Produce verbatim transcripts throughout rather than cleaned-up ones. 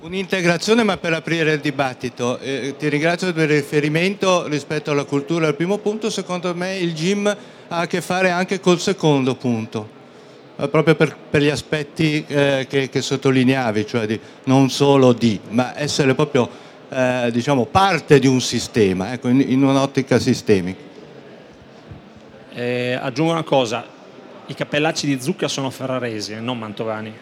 Un'integrazione, ma per aprire il dibattito. Eh, ti ringrazio per il riferimento rispetto alla cultura al primo punto. Secondo me il G I M ha a che fare anche col secondo punto, eh, proprio per, per gli aspetti eh, che, che sottolineavi, cioè di non solo di, ma essere proprio eh, diciamo parte di un sistema, ecco, in, in un'ottica sistemica. Eh, aggiungo una cosa, i cappellacci di zucca sono ferraresi, non mantovani.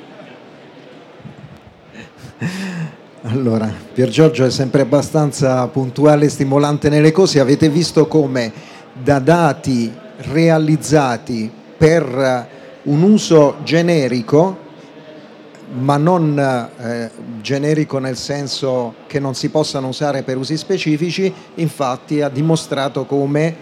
Allora, Piergiorgio è sempre abbastanza puntuale e stimolante nelle cose. Avete visto come da dati realizzati per un uso generico, ma non eh, generico nel senso che non si possano usare per usi specifici, infatti ha dimostrato come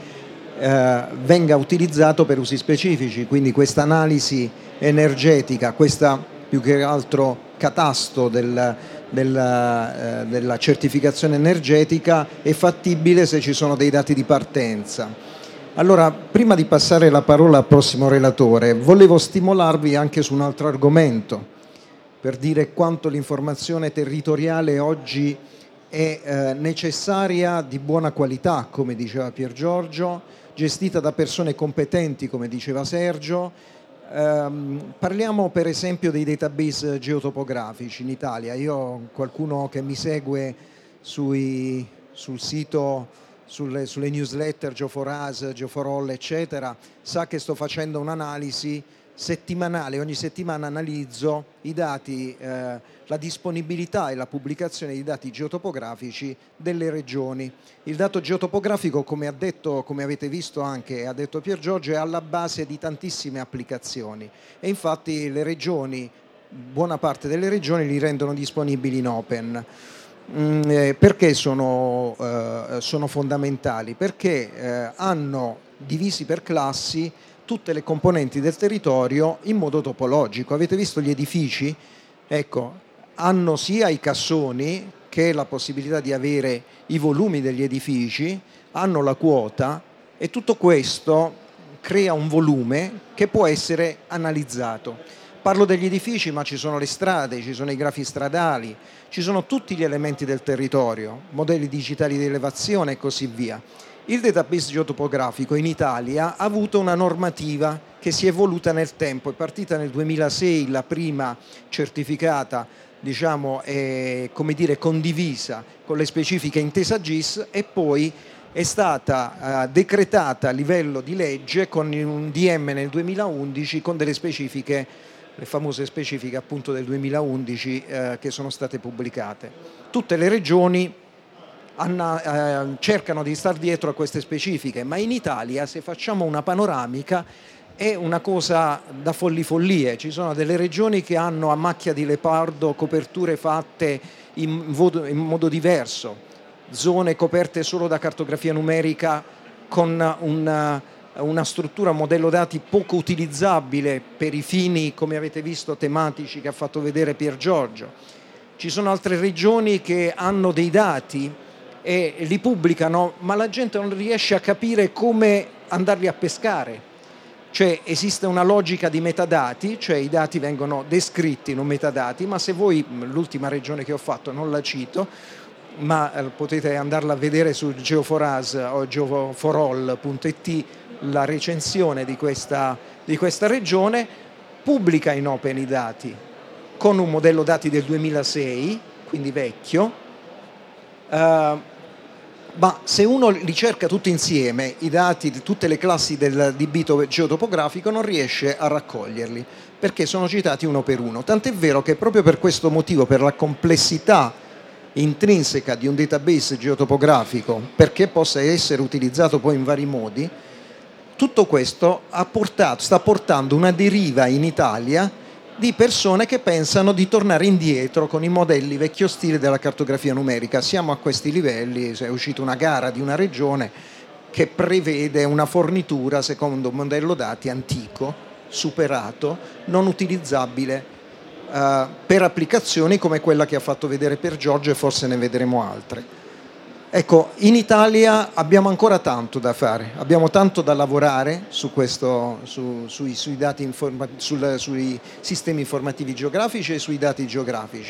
eh, venga utilizzato per usi specifici. Quindi questa analisi energetica, questa più che altro catasto del Della, eh, della certificazione energetica è fattibile se ci sono dei dati di partenza. Allora, prima di passare la parola al prossimo relatore, volevo stimolarvi anche su un altro argomento, per dire quanto l'informazione territoriale oggi è eh, necessaria, di buona qualità, come diceva Piergiorgio, gestita da persone competenti, come diceva Sergio. Um, parliamo per esempio dei database geotopografici in Italia. Io, qualcuno che mi segue sui, sul sito, sulle, sulle newsletter Geo4us, Geo for All eccetera, sa che sto facendo un'analisi settimanale. Ogni settimana analizzo i dati, eh, la disponibilità e la pubblicazione di dati geotopografici delle regioni. Il dato geotopografico, come ha detto, come avete visto anche, ha detto Piergiorgio, è alla base di tantissime applicazioni e infatti le regioni, buona parte delle regioni li rendono disponibili in open. Mm, eh, perché sono, eh, sono fondamentali? Perché eh, hanno divisi per classi tutte le componenti del territorio in modo topologico. Avete visto gli edifici? Ecco, hanno sia i cassoni che la possibilità di avere i volumi degli edifici, hanno la quota e tutto questo crea un volume che può essere analizzato. Parlo degli edifici, ma ci sono le strade, ci sono i grafi stradali, ci sono tutti gli elementi del territorio, modelli digitali di elevazione e così via. Il database geotopografico in Italia ha avuto una normativa che si è evoluta nel tempo, è partita nel duemilasei, la prima certificata, diciamo, è, come dire, condivisa con le specifiche intesa G I S e poi è stata uh, decretata a livello di legge con un D M nel duemilaundici con delle specifiche, le famose specifiche appunto del duemilaundici uh, che sono state pubblicate. Tutte le regioni Hanno, eh, cercano di star dietro a queste specifiche, ma in Italia, se facciamo una panoramica, è una cosa da folli follie. Ci sono delle regioni che hanno a macchia di leopardo coperture fatte in, vodo, in modo diverso, zone coperte solo da cartografia numerica con una, una struttura, un modello dati poco utilizzabile per i fini, come avete visto, tematici che ha fatto vedere Piergiorgio. Ci sono altre regioni che hanno dei dati e li pubblicano, ma la gente non riesce a capire come andarli a pescare. Cioè esiste una logica di metadati, cioè i dati vengono descritti, non metadati, ma se voi, l'ultima regione che ho fatto non la cito, ma eh, potete andarla a vedere su Geo for Us o geo for all punto it, la recensione di questa, di questa regione, pubblica in open i dati con un modello dati del duemilasei, quindi vecchio. Uh, ma se uno li cerca tutti insieme, i dati di tutte le classi del debito geotopografico, non riesce a raccoglierli perché sono citati uno per uno. Tant'è vero che proprio per questo motivo, per la complessità intrinseca di un database geotopografico, perché possa essere utilizzato poi in vari modi, tutto questo ha portato, sta portando una deriva in Italia di persone che pensano di tornare indietro con i modelli vecchio stile della cartografia numerica. Siamo a questi livelli, è uscita una gara di una regione che prevede una fornitura secondo un modello dati antico, superato, non utilizzabile uh, per applicazioni come quella che ha fatto vedere Piergiorgio e forse ne vedremo altre. Ecco, in Italia abbiamo ancora tanto da fare, abbiamo tanto da lavorare su questo, su, sui, sui, dati informa- sul, sui sistemi informativi geografici e sui dati geografici.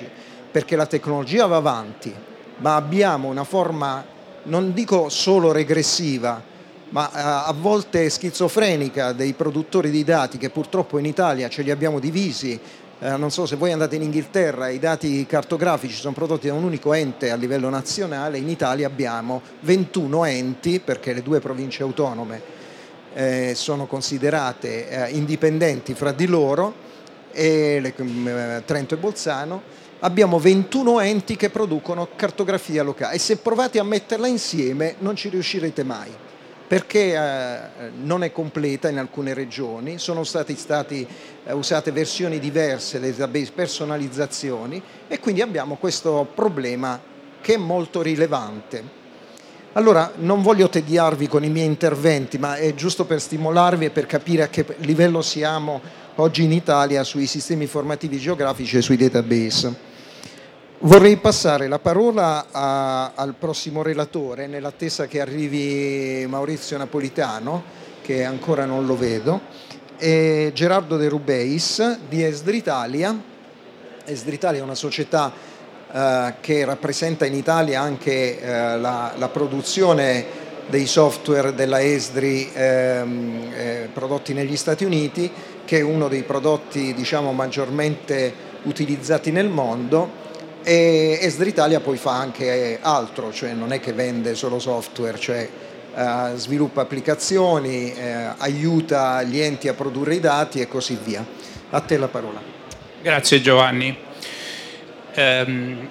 perché la tecnologia va avanti, ma abbiamo una forma, non dico solo regressiva, ma a volte schizofrenica dei produttori di dati, che purtroppo in Italia ce li abbiamo divisi. Eh, non so se voi andate in Inghilterra, i dati cartografici sono prodotti da un unico ente a livello nazionale. In Italia abbiamo ventuno enti, perché le due province autonome eh, sono considerate eh, indipendenti fra di loro, e le, eh, Trento e Bolzano. Abbiamo ventuno enti che producono cartografia locale, e se provate a metterla insieme non ci riuscirete mai, perché eh, non è completa in alcune regioni, sono stati, stati eh, usate versioni diverse dei database, personalizzazioni, e quindi abbiamo questo problema che è molto rilevante. Allora, non voglio tediarvi con i miei interventi, ma è giusto per stimolarvi e per capire a che livello siamo oggi in Italia sui sistemi informativi geografici e sui database. Vorrei passare la parola a, al prossimo relatore, nell'attesa che arrivi Maurizio Napolitano, che ancora non lo vedo, e Gerardo De Rubeis di Esdritalia. Esdritalia è una società eh, che rappresenta in Italia anche eh, la, la produzione dei software della Esdri ehm, eh, prodotti negli Stati Uniti, che è uno dei prodotti, diciamo, maggiormente utilizzati nel mondo. E Esdritalia poi fa anche altro, cioè non è che vende solo software, cioè eh, sviluppa applicazioni, eh, aiuta gli enti a produrre i dati e così via. A te la parola. Grazie Giovanni. Um,